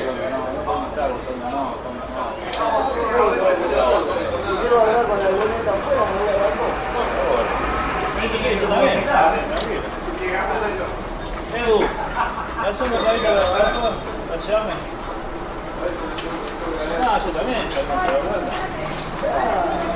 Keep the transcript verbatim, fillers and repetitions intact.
no, no tomen trago, Tonga, no, Tonga, no. Si quiero hablar con la luneta afuera, me voy a hablar con. Esto también, tranquilo. Edu, haz un bocadito de barco, ayúdame. Ah, yo también, yo no se da vuelta.